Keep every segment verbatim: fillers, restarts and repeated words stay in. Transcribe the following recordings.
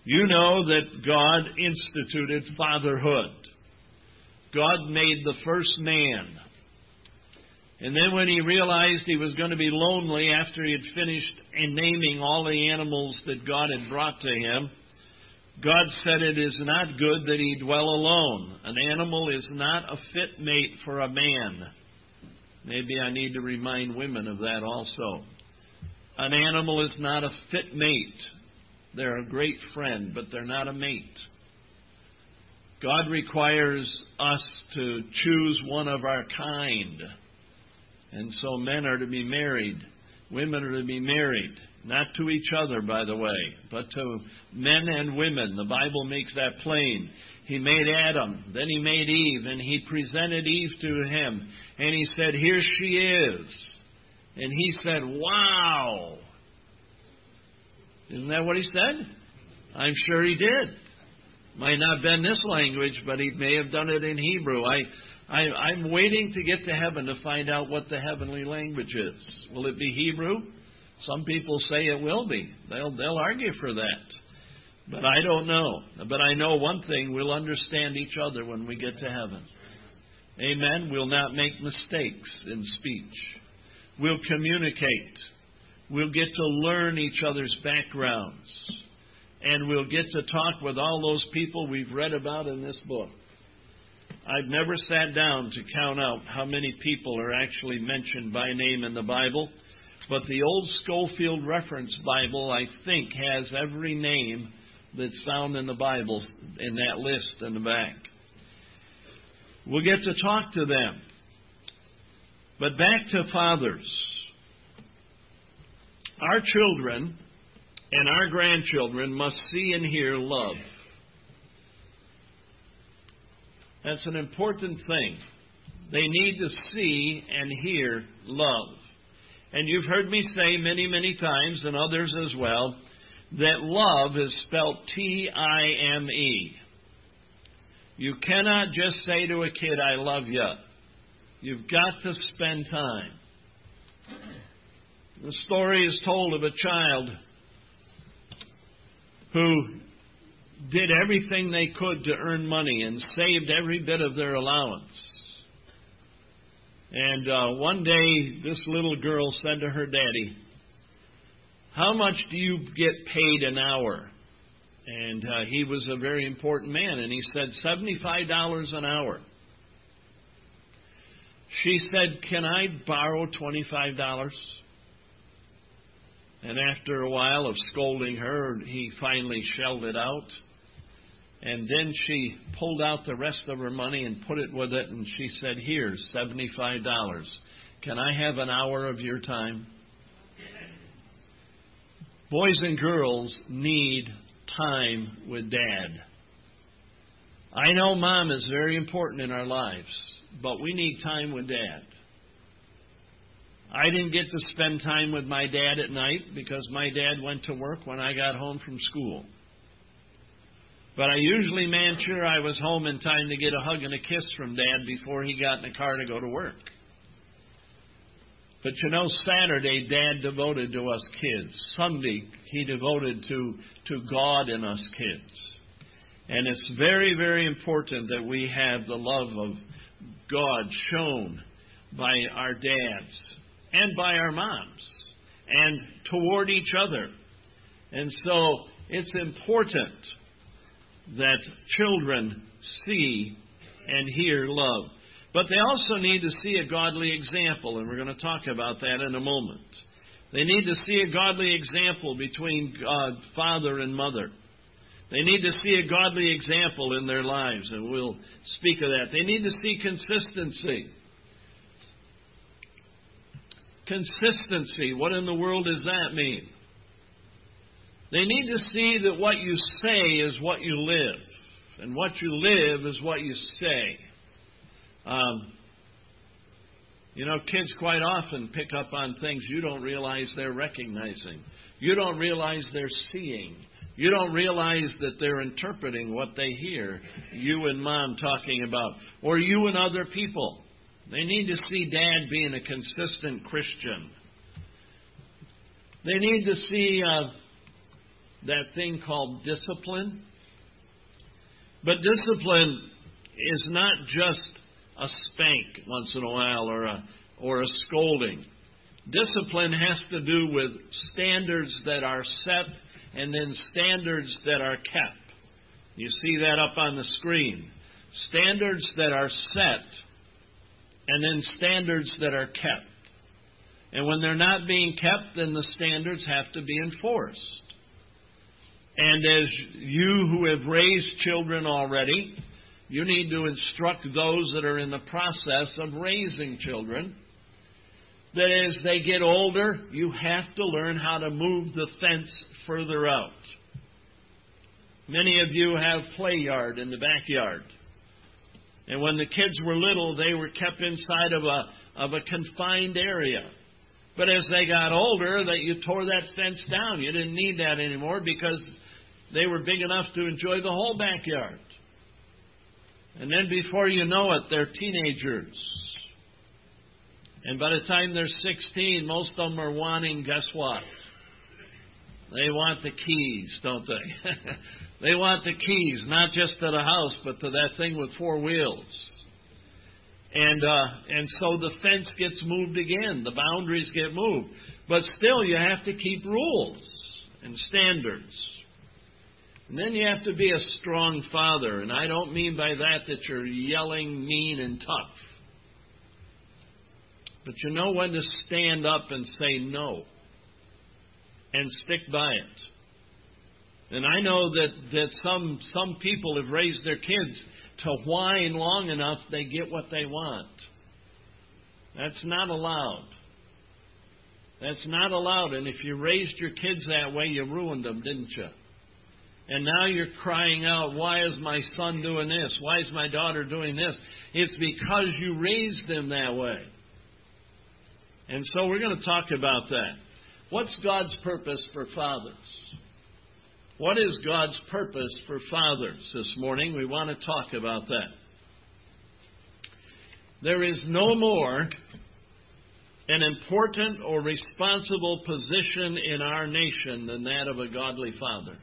You know that God instituted fatherhood. God made the first man. And then when He realized He was going to be lonely after He had finished naming all the animals that God had brought to Him, God said it is not good that he dwell alone. An animal is not a fit mate for a man. Maybe I need to remind women of that also. An animal is not a fit mate. They're a great friend, but they're not a mate. God requires us to choose one of our kind. And so men are to be married. Women are to be married. Not to each other, by the way, but to men and women. The Bible makes that plain. He made Adam, then He made Eve, and He presented Eve to him. And He said, here she is. And he said, wow. Isn't that what He said? I'm sure He did. Might not have been this language, but He may have done it in Hebrew. I, I, I'm waiting to get to heaven to find out what the heavenly language is. Will it be Hebrew? Some people say it will be. They'll, they'll argue for that. But I don't know. But I know one thing, we'll understand each other when we get to heaven. Amen? We'll not make mistakes in speech. We'll communicate. We'll get to learn each other's backgrounds. And we'll get to talk with all those people we've read about in this book. I've never sat down to count out how many people are actually mentioned by name in the Bible. But the old Schofield Reference Bible, I think, has every name that's found in the Bible in that list in the back. We'll get to talk to them. But back to fathers. Our children and our grandchildren must see and hear love. That's an important thing. They need to see and hear love. And you've heard me say many, many times, and others as well, that love is spelled T I M E. You cannot just say to a kid, I love you. You've got to spend time. The story is told of a child who did everything they could to earn money and saved every bit of their allowance. And uh, one day, this little girl said to her daddy, how much do you get paid an hour? And uh, he was a very important man, and he said, seventy-five dollars an hour. She said, can I borrow twenty-five dollars? And after a while of scolding her, he finally shelled it out. And then she pulled out the rest of her money and put it with it, and she said, here's seventy-five dollars. Can I have an hour of your time? Boys and girls need time with Dad. I know Mom is very important in our lives, but we need time with Dad. I didn't get to spend time with my dad at night because my dad went to work when I got home from school. But I usually made sure I was home in time to get a hug and a kiss from Dad before he got in the car to go to work. But you know, Saturday, Dad devoted to us kids. Sunday, he devoted to, to God and us kids. And it's very, very important that we have the love of God shown by our dads and by our moms and toward each other. And so it's important that children see and hear love. But they also need to see a godly example, and we're going to talk about that in a moment. They need to see a godly example between God, father and mother. They need to see a godly example in their lives, and we'll speak of that. They need to see consistency. Consistency, what in the world does that mean? They need to see that what you say is what you live, and what you live is what you say. Um, you know, kids quite often pick up on things you don't realize they're recognizing. You don't realize they're seeing. You don't realize that they're interpreting what they hear you and Mom talking about, or you and other people. They need to see Dad being a consistent Christian. They need to see uh, that thing called discipline. But discipline is not just a spank once in a while or a, or a scolding. Discipline has to do with standards that are set and then standards that are kept. You see that up on the screen. Standards that are set and then standards that are kept. And when they're not being kept, then the standards have to be enforced. And as you who have raised children already, you need to instruct those that are in the process of raising children that as they get older, you have to learn how to move the fence further out. Many of you have play yard in the backyard. And when the kids were little, they were kept inside of a of a confined area. But as they got older, that you tore that fence down. You didn't need that anymore because they were big enough to enjoy the whole backyard. And then before you know it, they're teenagers. And by the time they're sixteen, most of them are wanting, guess what? They want the keys, don't they? They want the keys, not just to the house, but to that thing with four wheels. And uh, and so the fence gets moved again. The boundaries get moved. But still, you have to keep rules and standards. And then you have to be a strong father. And I don't mean by that that you're yelling, mean, and tough. But you know when to stand up and say no. And stick by it. And I know that, that some some people have raised their kids to whine long enough they get what they want. That's not allowed. That's not allowed. And if you raised your kids that way, you ruined them, didn't you? And now you're crying out, why is my son doing this? Why is my daughter doing this? It's because you raised them that way. And so we're going to talk about that. What's God's purpose for fathers? What is God's purpose for fathers this morning? We want to talk about that. There is no more an important or responsible position in our nation than that of a godly father.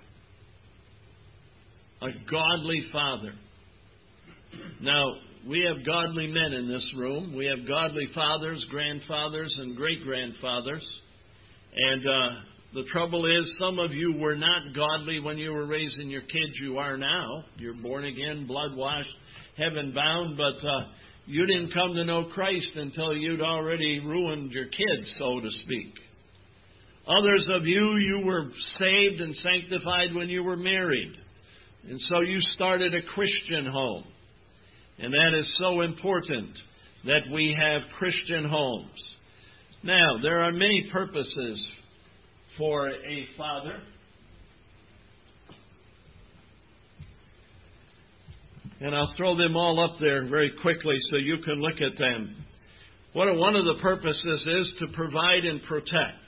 A godly father. Now, we have godly men in this room. We have godly fathers, grandfathers, and great-grandfathers. And uh, the trouble is, some of you were not godly when you were raising your kids. You are now. You're born again, blood-washed, heaven-bound, but uh, you didn't come to know Christ until you'd already ruined your kids, so to speak. Others of you, you were saved and sanctified when you were married. And so you started a Christian home. And that is so important that we have Christian homes. Now, there are many purposes for a father. And I'll throw them all up there very quickly so you can look at them. What one of the purposes is to provide and protect.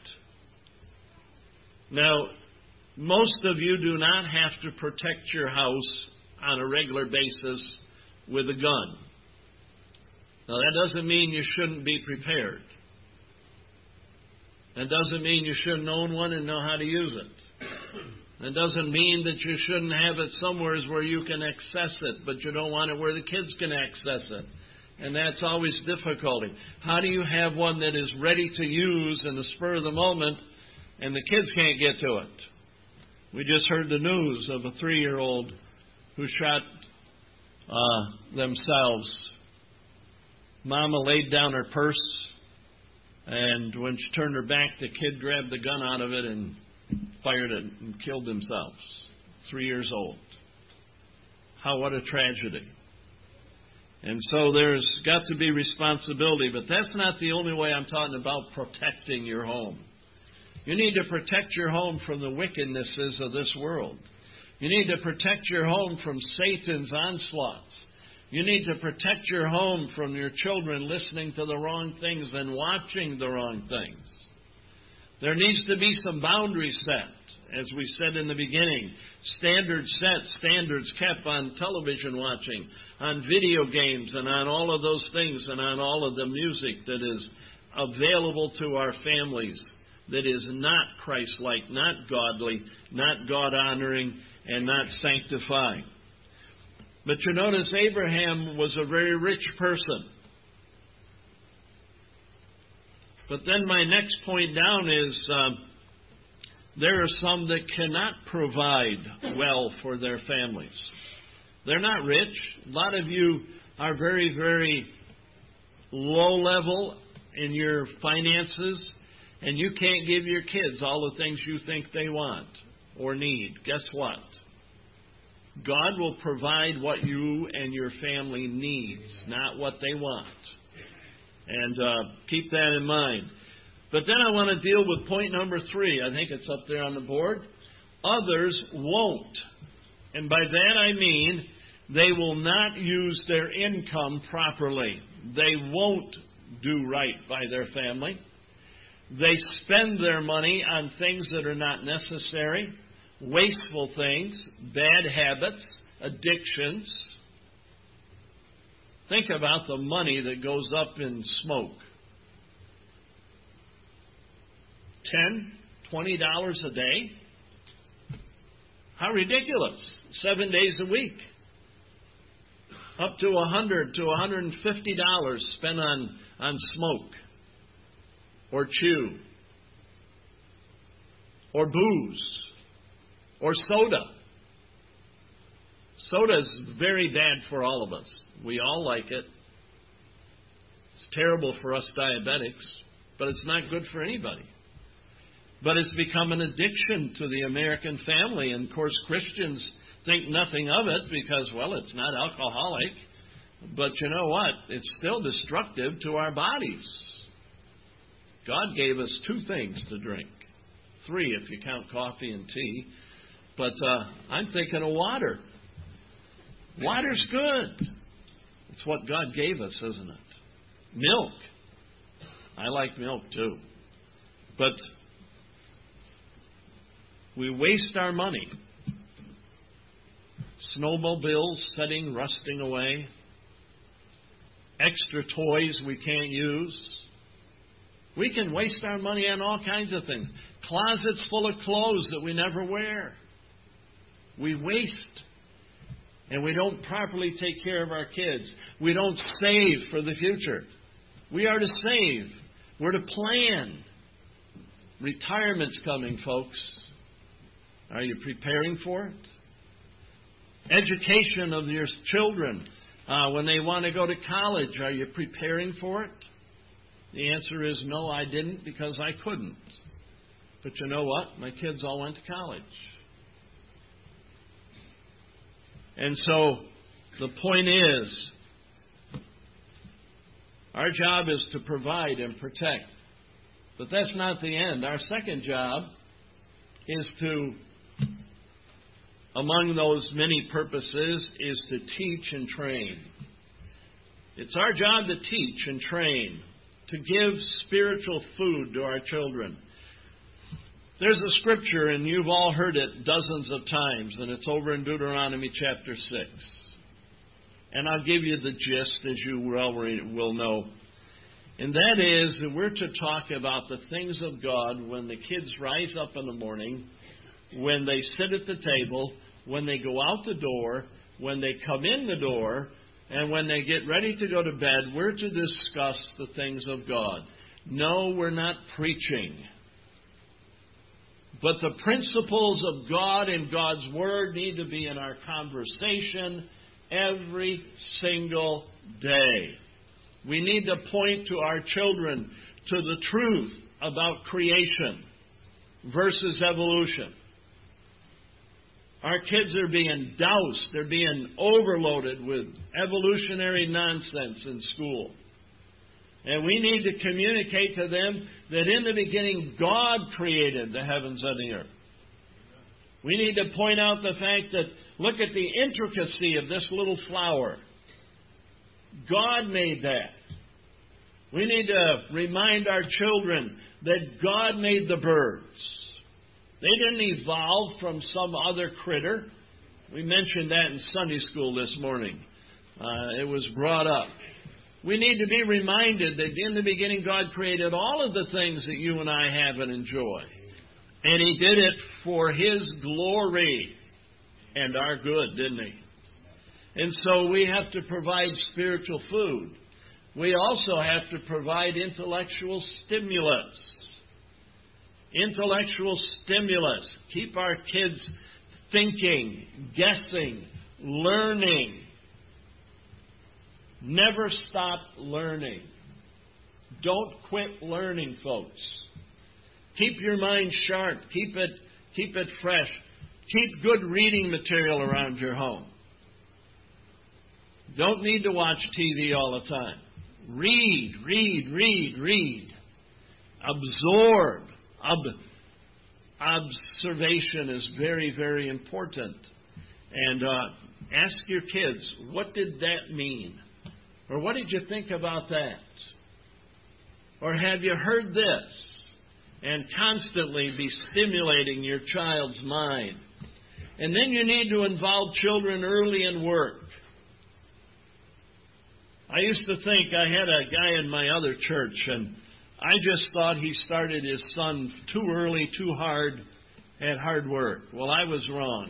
Now, most of you do not have to protect your house on a regular basis with a gun. Now, that doesn't mean you shouldn't be prepared. That doesn't mean you shouldn't own one and know how to use it. That doesn't mean that you shouldn't have it somewhere where you can access it, but you don't want it where the kids can access it. And that's always difficulty. How do you have one that is ready to use in the spur of the moment and the kids can't get to it? We just heard the news of a three-year-old who shot uh, themselves. Mama laid down her purse, and when she turned her back, the kid grabbed the gun out of it and fired it and killed themselves. Three years old. How, what a tragedy. And so there's got to be responsibility, but that's not the only way I'm talking about protecting your home. You need to protect your home from the wickednesses of this world. You need to protect your home from Satan's onslaughts. You need to protect your home from your children listening to the wrong things and watching the wrong things. There needs to be some boundaries set, as we said in the beginning. Standards set, standards kept on television watching, on video games, and on all of those things, and on all of the music that is available to our families that is not Christ-like, not godly, not God-honoring, and not sanctifying. But you notice Abraham was a very rich person. But then my next point down is um, there are some that cannot provide well for their families. They're not rich. A lot of you are very, very low level in your finances, and you can't give your kids all the things you think they want or need. Guess what? God will provide what you and your family needs, not what they want. And uh, keep that in mind. But then I want to deal with point number three. I think it's up there on the board. Others won't. And by that I mean they will not use their income properly. They won't do right by their family. They spend their money on things that are not necessary, wasteful things, bad habits, addictions. Think about the money that goes up in smoke. Ten, twenty dollars a day? How ridiculous. Seven days a week. Up to a hundred to a hundred and fifty dollars spent on, on smoke or chew or booze or soda. Soda is very bad for all of us. We all like it. It's terrible for us diabetics, but it's not good for anybody. But it's become an addiction to the American family. And, of course, Christians think nothing of it because, well, it's not alcoholic. But you know what? It's still destructive to our bodies. God gave us two things to drink. Three if you count coffee and tea. But uh, I'm thinking of water. Water's good. It's what God gave us, isn't it? Milk. I like milk too. But we waste our money. Snowmobiles sitting, rusting away. Extra toys we can't use. We can waste our money on all kinds of things. Closets full of clothes that we never wear. We waste. And we don't properly take care of our kids. We don't save for the future. We are to save. We're to plan. Retirement's coming, folks. Are you preparing for it? Education of your children. Uh, when they want to go to college, are you preparing for it? The answer is no, I didn't because I couldn't. But you know what? My kids all went to college. And so the point is, our job is to provide and protect. But that's not the end. Our second job is to, among those many purposes, is to teach and train. It's our job to teach and train, to give spiritual food to our children. There's a scripture, and you've all heard it dozens of times, and it's over in Deuteronomy chapter six. And I'll give you the gist, as you well will know. And that is that we're to talk about the things of God when the kids rise up in the morning, when they sit at the table, when they go out the door, when they come in the door, and when they get ready to go to bed. We're to discuss the things of God. No, we're not preaching. But the principles of God and God's Word need to be in our conversation every single day. We need to point to our children to the truth about creation versus evolution. Our kids are being doused, they're being overloaded with evolutionary nonsense in school. And we need to communicate to them that in the beginning God created the heavens and the earth. We need to point out the fact that, look at the intricacy of this little flower. God made that. We need to remind our children that God made the birds. They didn't evolve from some other critter. We mentioned that in Sunday school this morning. Uh, it was brought up. We need to be reminded that in the beginning God created all of the things that you and I have and enjoy. And He did it for His glory and our good, didn't He? And so we have to provide spiritual food. We also have to provide intellectual stimulus. Intellectual stimulus. Keep our kids thinking, guessing, learning. Never stop learning. Don't quit learning, folks. Keep your mind sharp. Keep it, keep it fresh. Keep good reading material around your home. Don't need to watch T V all the time. Read, read, read, read. Absorb. Ob- observation is very, very important. And uh, ask your kids, what did that mean? Or what did you think about that? Or have you heard this? And constantly be stimulating your child's mind. And then you need to involve children early in work. I used to think, I had a guy in my other church, and I just thought he started his son too early, too hard, at hard work. Well, I was wrong.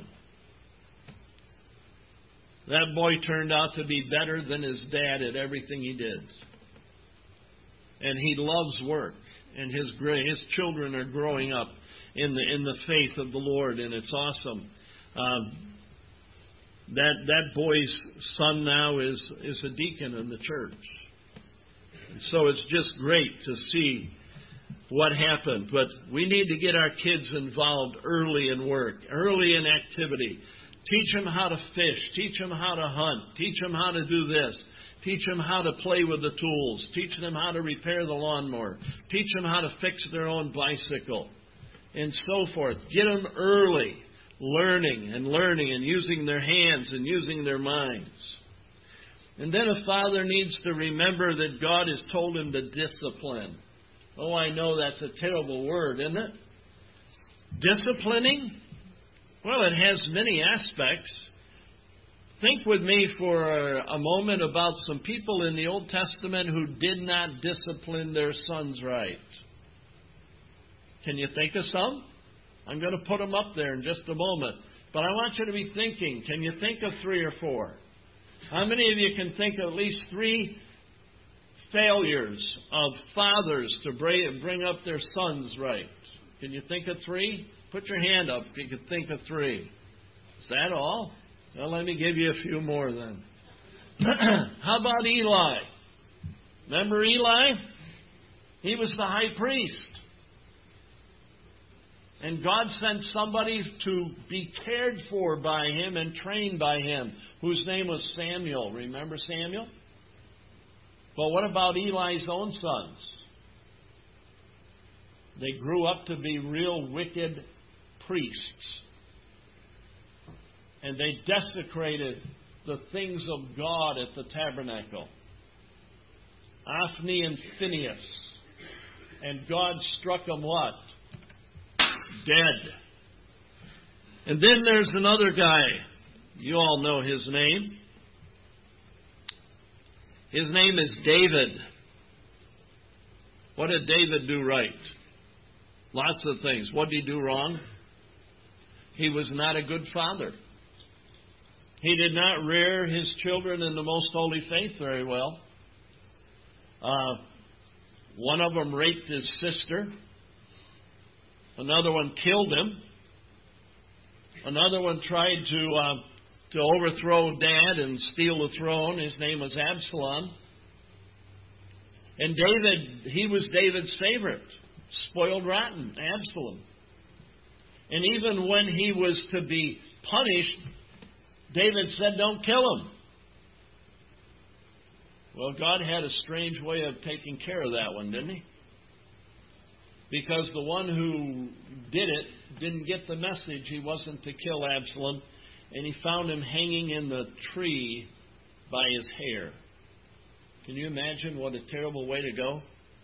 That boy turned out to be better than his dad at everything he did. And he loves work. And his his children are growing up in the in the faith of the Lord, and it's awesome. Um, that that boy's son now is is a deacon in the church. And so it's just great to see what happened. But we need to get our kids involved early in work, early in activity. Teach them how to fish. Teach them how to hunt. Teach them how to do this. Teach them how to play with the tools. Teach them how to repair the lawnmower. Teach them how to fix their own bicycle. And so forth. Get them early, learning and learning and using their hands and using their minds. And then a father needs to remember that God has told him to discipline. Oh, I know that's a terrible word, isn't it? Disciplining? Well, it has many aspects. Think with me for a moment about some people in the Old Testament who did not discipline their sons right. Can you think of some? I'm going to put them up there in just a moment. But I want you to be thinking. Can you think of three or four? How many of you can think of at least three failures of fathers to bring up their sons right? Can you think of three? Put your hand up if you can think of three. Is that all? Well, let me give you a few more then. How about Eli? Remember Eli? He was the high priest. And God sent somebody to be cared for by him and trained by him, whose name was Samuel. Remember Samuel? But what about Eli's own sons? They grew up to be real wicked priests. And they desecrated the things of God at the tabernacle. Ophni and Phinehas. And God struck them what? Dead. And then there's another guy. You all know his name. His name is David. What did David do right? Lots of things. What did he do wrong? He was not a good father. He did not rear his children in the most holy faith very well. Uh, one of them raped his sister. Another one killed him. Another one tried to uh, to overthrow Dad and steal the throne. His name was Absalom. And David, he was David's favorite. Spoiled rotten, Absalom. And even when he was to be punished, David said, don't kill him. Well, God had a strange way of taking care of that one, didn't he? Because the one who did it didn't get the message he wasn't to kill Absalom, and he found him hanging in the tree by his hair. Can you imagine what a terrible way to go?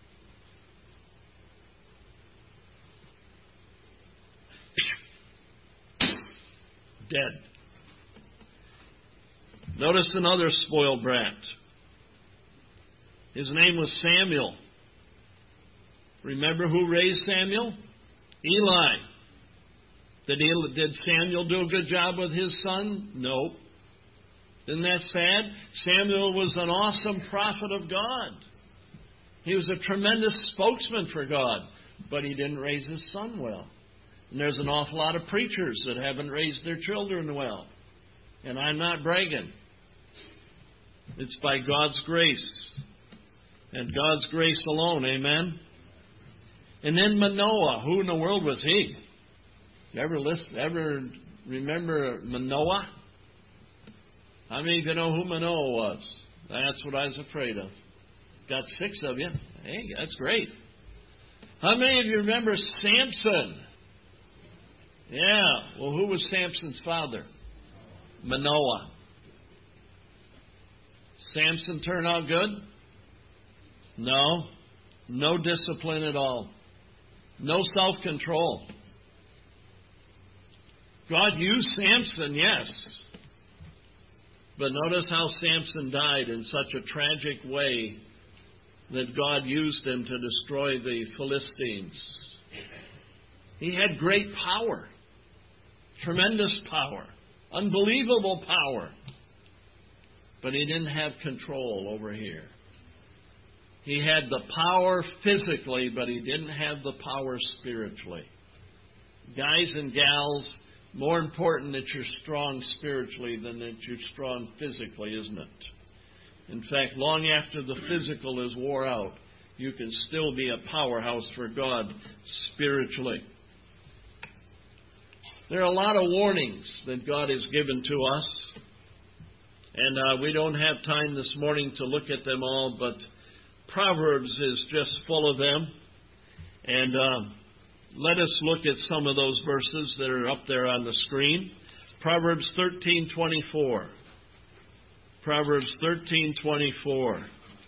Dead. Notice another spoiled brat. His name was Samuel. Remember who raised Samuel? Eli. Did, Eli, did Samuel do a good job with his son? No. Isn't that sad? Samuel was an awesome prophet of God. He was a tremendous spokesman for God, but he didn't raise his son well. And there's an awful lot of preachers that haven't raised their children well. And I'm not bragging. It's by God's grace. And God's grace alone, amen? And then Manoah. Who in the world was he? You ever listen, ever remember Manoah? How many of you know who Manoah was? That's what I was afraid of. Got six of you. Hey, that's great. How many of you remember Samson? Yeah. Well, who was Samson's father? Manoah. Samson turned out good? No. No discipline at all. No self-control. God used Samson, yes. But notice how Samson died in such a tragic way that God used him to destroy the Philistines. He had great power. Tremendous power. Unbelievable power. But he didn't have control over here. He had the power physically, but he didn't have the power spiritually. Guys and gals, more important that you're strong spiritually than that you're strong physically, isn't it? In fact, long after the physical is wore out, you can still be a powerhouse for God spiritually. There are a lot of warnings that God has given to us. And uh, we don't have time this morning to look at them all, but Proverbs is just full of them. And uh, let us look at some of those verses that are up there on the screen. Proverbs thirteen twenty-four. Proverbs thirteen twenty-four.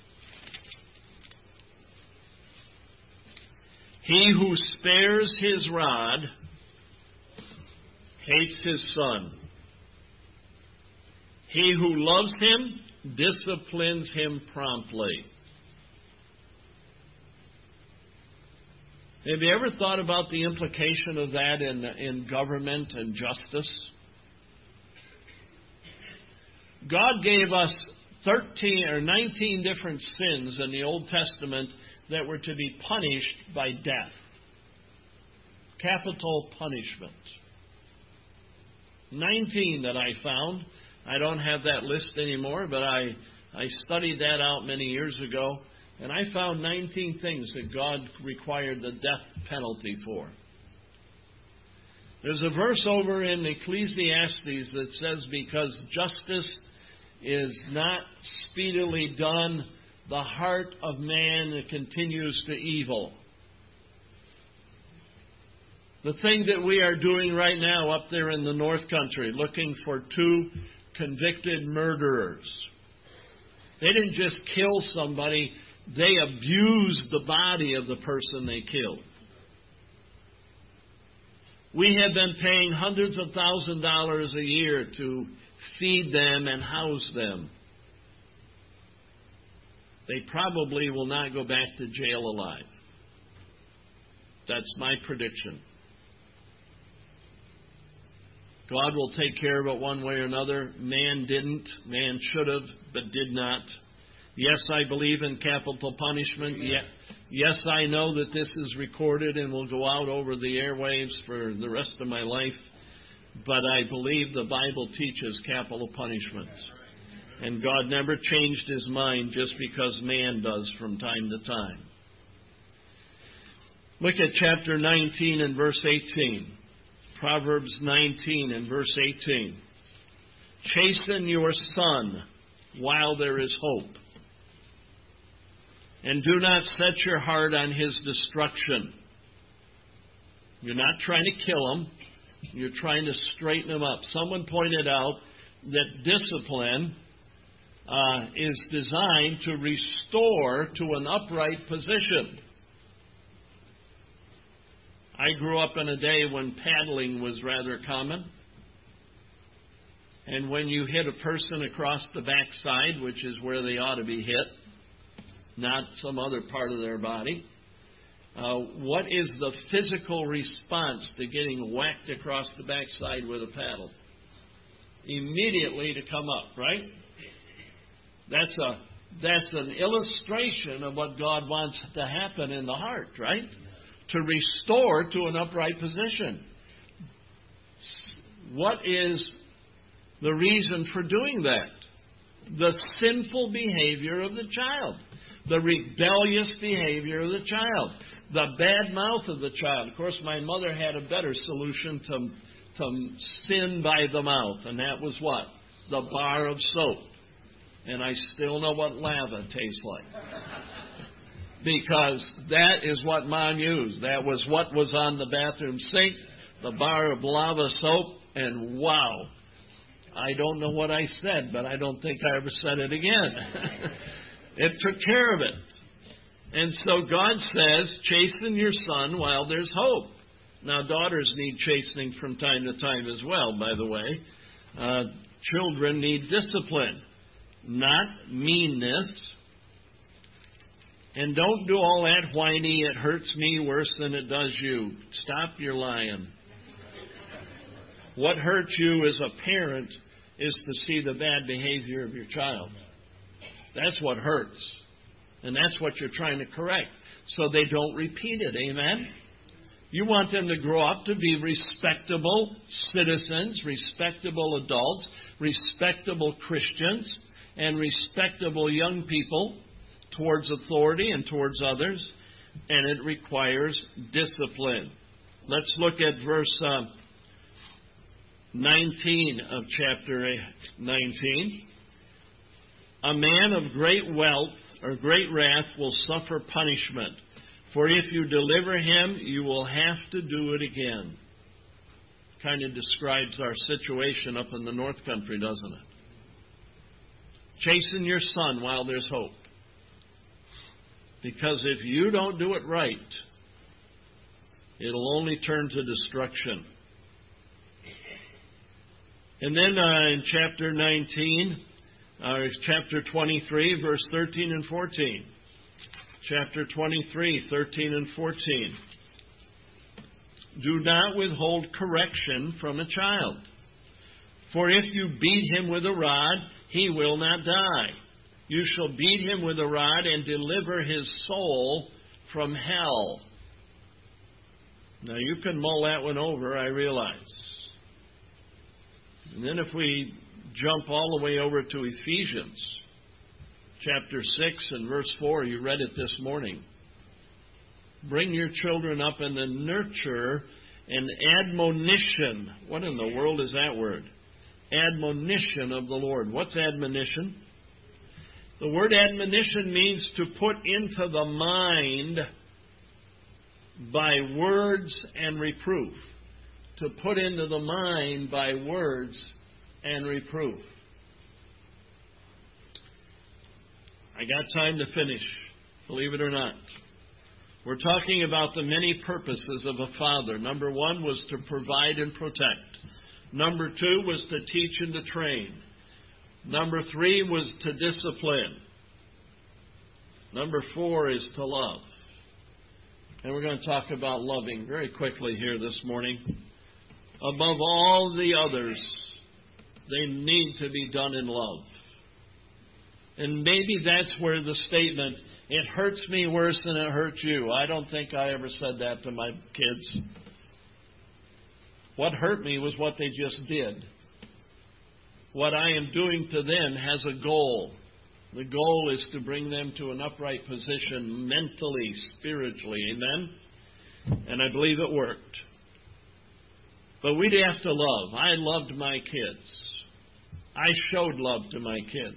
He who spares his rod hates his son. He who loves him disciplines him promptly. Have you ever thought about the implication of that in, in government and justice? God gave us thirteen or nineteen different sins in the Old Testament that were to be punished by death. Capital punishment. nineteen that I found. I don't have that list anymore, but I, I studied that out many years ago, and I found nineteen things that God required the death penalty for. There's a verse over in Ecclesiastes that says, because justice is not speedily done, the heart of man continues to evil. The thing that we are doing right now up there in the North Country, looking for two convicted murderers. They didn't just kill somebody, they abused the body of the person they killed. We have been paying hundreds of thousands of dollars a year to feed them and house them. They probably will not go back to jail alive. That's my prediction. God will take care of it one way or another. Man didn't. Man should have, but did not. Yes, I believe in capital punishment. Yes, I know that this is recorded and will go out over the airwaves for the rest of my life. But I believe the Bible teaches capital punishment. And God never changed his mind just because man does from time to time. Look at chapter nineteen and verse eighteen. Proverbs nineteen and verse eighteen. Chasten your son while there is hope, and do not set your heart on his destruction. You're not trying to kill him. You're trying to straighten him up. Someone pointed out that discipline uh, is designed to restore to an upright position. I grew up in a day when paddling was rather common. And when you hit a person across the backside, which is where they ought to be hit, not some other part of their body. Uh, what is the physical response to getting whacked across the backside with a paddle? Immediately to come up, right? That's a that's an illustration of what God wants to happen in the heart, right? To restore to an upright position. What is the reason for doing that? The sinful behavior of the child. The rebellious behavior of the child. The bad mouth of the child. Of course, my mother had a better solution to, to sin by the mouth, and that was what? The bar of soap. And I still know what lava tastes like. Because that is what Mom used. That was what was on the bathroom sink, the bar of lava soap, and wow. I don't know what I said, but I don't think I ever said it again. It took care of it. And so God says, chasten your son while there's hope. Now, daughters need chastening from time to time as well, by the way. Uh, children need discipline, not meanness. And don't do all that whiny, it hurts me worse than it does you. Stop your lying. What hurts you as a parent is to see the bad behavior of your child. That's what hurts. And that's what you're trying to correct, so they don't repeat it. Amen? You want them to grow up to be respectable citizens, respectable adults, respectable Christians, and respectable young people towards authority and towards others. And it requires discipline. Let's look at verse uh, nineteen of chapter nineteen. A man of great wealth or great wrath will suffer punishment, for if you deliver him, you will have to do it again. Kind of describes our situation up in the North Country, doesn't it? Chasten your son while there's hope. Because if you don't do it right, it'll only turn to destruction. And then uh, in chapter nineteen, uh, chapter twenty-three, verse thirteen and fourteen. Chapter twenty-three, thirteen and fourteen. Do not withhold correction from a child. For if you beat him with a rod, he will not die. You shall beat him with a rod and deliver his soul from hell. Now you can mull that one over, I realize. And then if we jump all the way over to Ephesians, chapter six and verse four, you read it this morning. Bring your children up in the nurture and admonition. What in the world is that word? Admonition of the Lord. What's admonition? The word admonition means to put into the mind by words and reproof. To put into the mind by words and reproof. I got time to finish, believe it or not. We're talking about the many purposes of a father. Number one was to provide and protect. Number two was to teach and to train. Number three was to discipline. Number four is to love. And we're going to talk about loving very quickly here this morning. Above all the others, they need to be done in love. And maybe that's where the statement, it hurts me worse than it hurts you. I don't think I ever said that to my kids. What hurt me was what they just did. What I am doing to them has a goal. The goal is to bring them to an upright position mentally, spiritually. Amen? And I believe it worked. But we'd have to love. I loved my kids. I showed love to my kids.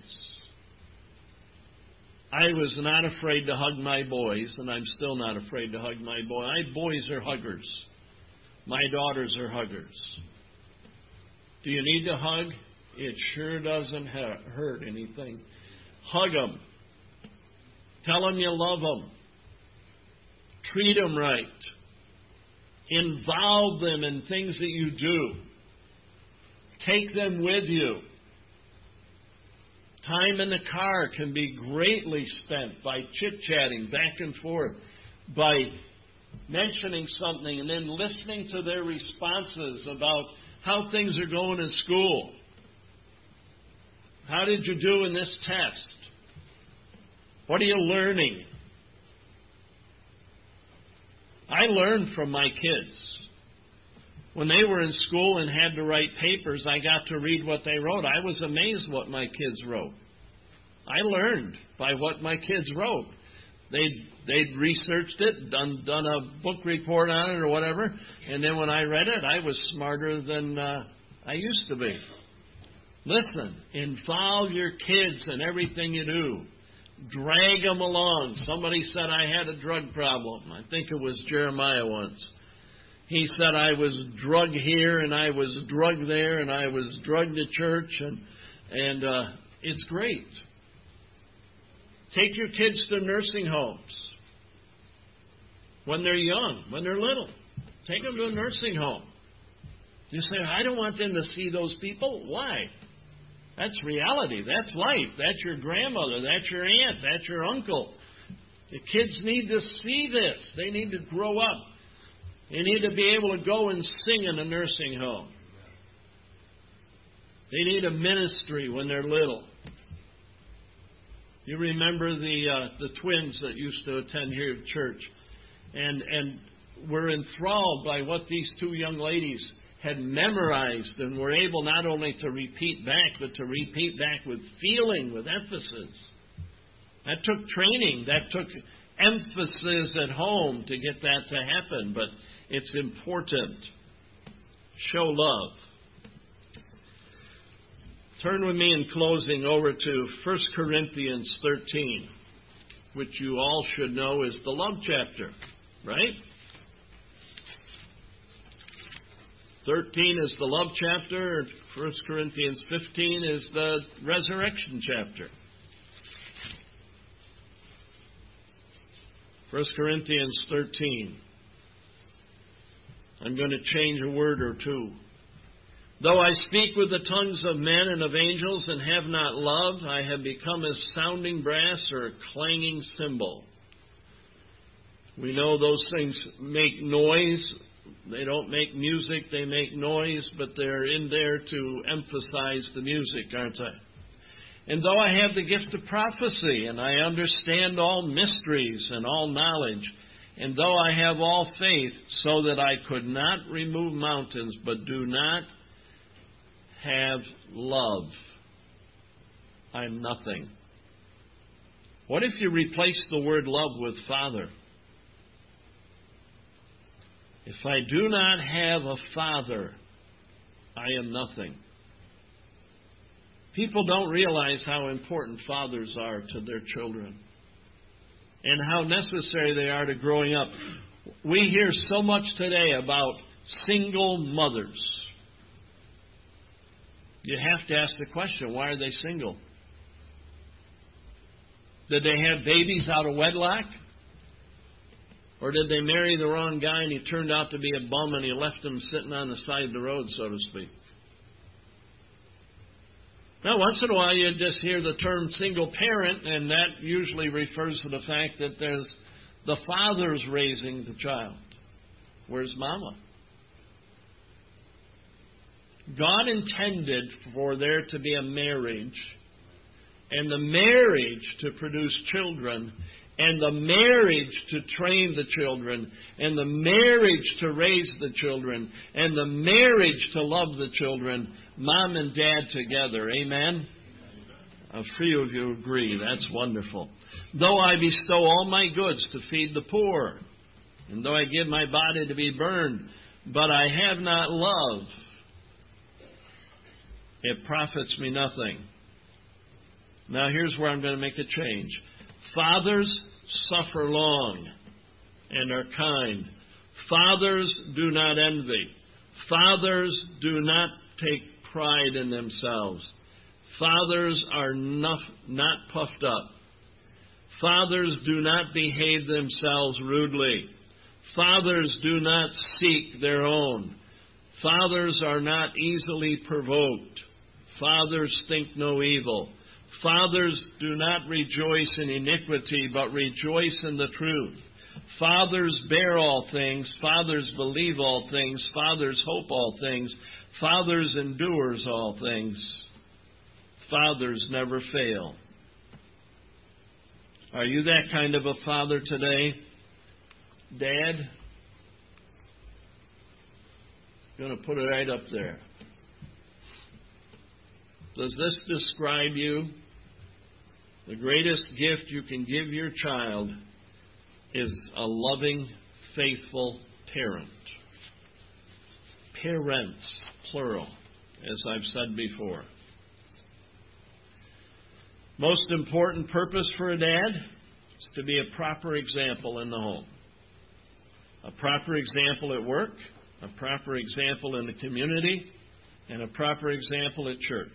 I was not afraid to hug my boys, and I'm still not afraid to hug my boys. My boys are huggers. My daughters are huggers. Do you need to hug? It sure doesn't hurt anything. Hug them. Tell them you love them. Treat them right. Involve them in things that you do. Take them with you. Time in the car can be greatly spent by chit-chatting back and forth, by mentioning something and then listening to their responses about how things are going in school. How did you do in this test? What are you learning? I learned from my kids. When they were in school and had to write papers, I got to read what they wrote. I was amazed what my kids wrote. I learned by what my kids wrote. They'd, they'd researched it, done, done a book report on it or whatever, and then when I read it, I was smarter than uh, I used to be. Listen, involve your kids in everything you do. Drag them along. Somebody said I had a drug problem. I think it was Jeremiah once. He said I was drug here and I was drug there and I was drugged to church, and and uh, it's great. Take your kids to nursing homes when they're young, when they're little. Take them to a nursing home. You say, I don't want them to see those people. Why? That's reality. That's life. That's your grandmother. That's your aunt. That's your uncle. The kids need to see this. They need to grow up. They need to be able to go and sing in a nursing home. They need a ministry when they're little. You remember the uh, the twins that used to attend here at church, and and were enthralled by what these two young ladies had memorized, and were able not only to repeat back, but to repeat back with feeling, with emphasis. That took training. That took emphasis at home to get that to happen, but it's important. Show love. Turn with me in closing over to First Corinthians thirteen, which you all should know is the love chapter, right? thirteen is the love chapter. First Corinthians fifteen is the resurrection chapter. First Corinthians thirteen. I'm going to change a word or two. Though I speak with the tongues of men and of angels and have not love, I have become as sounding brass or a clanging cymbal. We know those things make noise. They don't make music, they make noise, but they're in there to emphasize the music, aren't they? And though I have the gift of prophecy, and I understand all mysteries and all knowledge, and though I have all faith, so that I could not remove mountains, but do not have love, I'm nothing. What if you replace the word love with Father? If I do not have a father, I am nothing. People don't realize how important fathers are to their children and how necessary they are to growing up. We hear so much today about single mothers. You have to ask the question, why are they single? Did they have babies out of wedlock? Or did they marry the wrong guy and he turned out to be a bum and he left them sitting on the side of the road, so to speak? Now, once in a while you just hear the term single parent, and that usually refers to the fact that there's the father's raising the child. Where's mama? God intended for there to be a marriage, and the marriage to produce children, and the marriage to train the children, and the marriage to raise the children, and the marriage to love the children, mom and dad together. Amen? A few of you agree. That's wonderful. Though I bestow all my goods to feed the poor, and though I give my body to be burned, but I have not love, it profits me nothing. Now here's where I'm going to make a change. Fathers suffer long and are kind. Fathers do not envy. Fathers do not take pride in themselves. Fathers are not, not puffed up. Fathers do not behave themselves rudely. Fathers do not seek their own. Fathers are not easily provoked. Fathers think no evil. Fathers, do not rejoice in iniquity, but rejoice in the truth. Fathers, bear all things. Fathers, believe all things. Fathers, hope all things. Fathers, endures all things. Fathers never fail. Are you that kind of a father today? Dad? I'm going to put it right up there. Does this describe you? The greatest gift you can give your child is a loving, faithful parent. Parents, plural, as I've said before. Most important purpose for a dad is to be a proper example in the home. A proper example at work, a proper example in the community, and a proper example at church.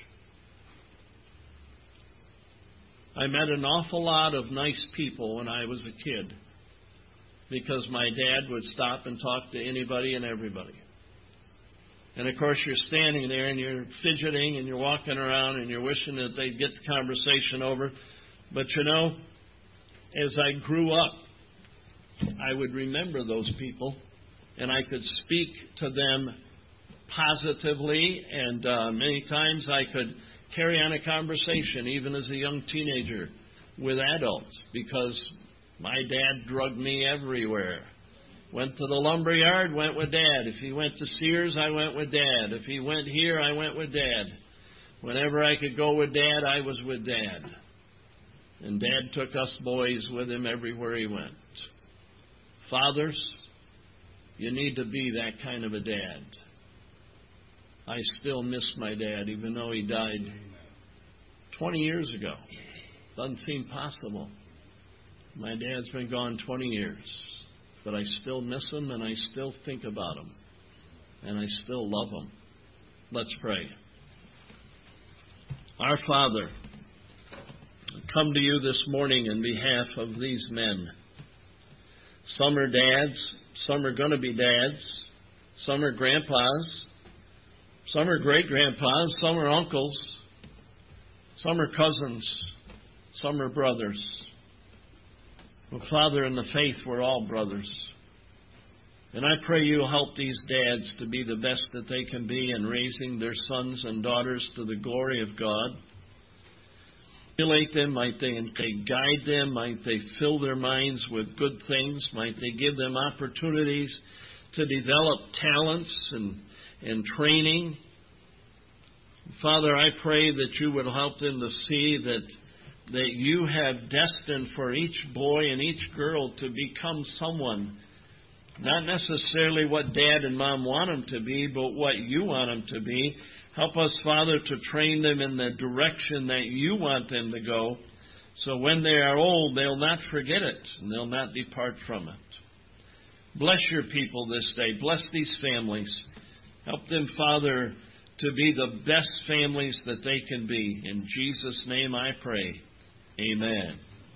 I met an awful lot of nice people when I was a kid because my dad would stop and talk to anybody and everybody. And of course you're standing there and you're fidgeting and you're walking around and you're wishing that they'd get the conversation over. But you know, as I grew up, I would remember those people and I could speak to them positively, and uh, many times I could carry on a conversation, even as a young teenager, with adults, because my dad drugged me everywhere. Went to the lumber yard, went with Dad. If he went to Sears, I went with Dad. If he went here, I went with Dad. Whenever I could go with Dad, I was with Dad. And Dad took us boys with him everywhere he went. Fathers, you need to be that kind of a dad. I still miss my dad, even though he died twenty years ago. Doesn't seem possible. My dad's been gone twenty years. But I still miss him, and I still think about him. And I still love him. Let's pray. Our Father, I come to you this morning in behalf of these men. Some are dads. Some are going to be dads. Some are grandpas. Some are great-grandpas. Some are uncles. Some are cousins. Some are brothers. Well, Father, in the faith, we're all brothers. And I pray you'll help these dads to be the best that they can be in raising their sons and daughters to the glory of God. Stimulate them, might they, they guide them, might they fill their minds with good things, might they give them opportunities to develop talents and, and training. Father, I pray that you would help them to see that that you have destined for each boy and each girl to become someone, not necessarily what Dad and Mom want them to be, but what you want them to be. Help us, Father, to train them in the direction that you want them to go, so when they are old, they'll not forget it, and they'll not depart from it. Bless your people this day. Bless these families. Help them, Father, to be the best families that they can be. In Jesus' name I pray. Amen.